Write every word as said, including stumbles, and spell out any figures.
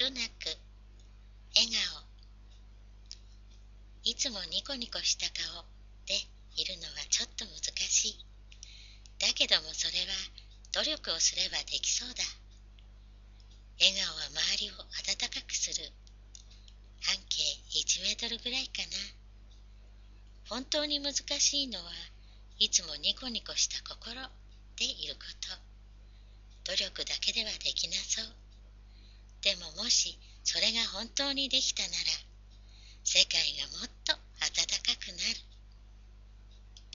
るなく、笑顔。いつもニコニコした顔でいるのはちょっと難しい。だけどもそれは努力をすればできそうだ。笑顔は周りを温かくする。半径いちメートルぐらいかな。本当に難しいのはいつもニコニコした心でいること。努力だけではできなそう。でももしそれが本当にできたなら、世界がもっと温かくなる。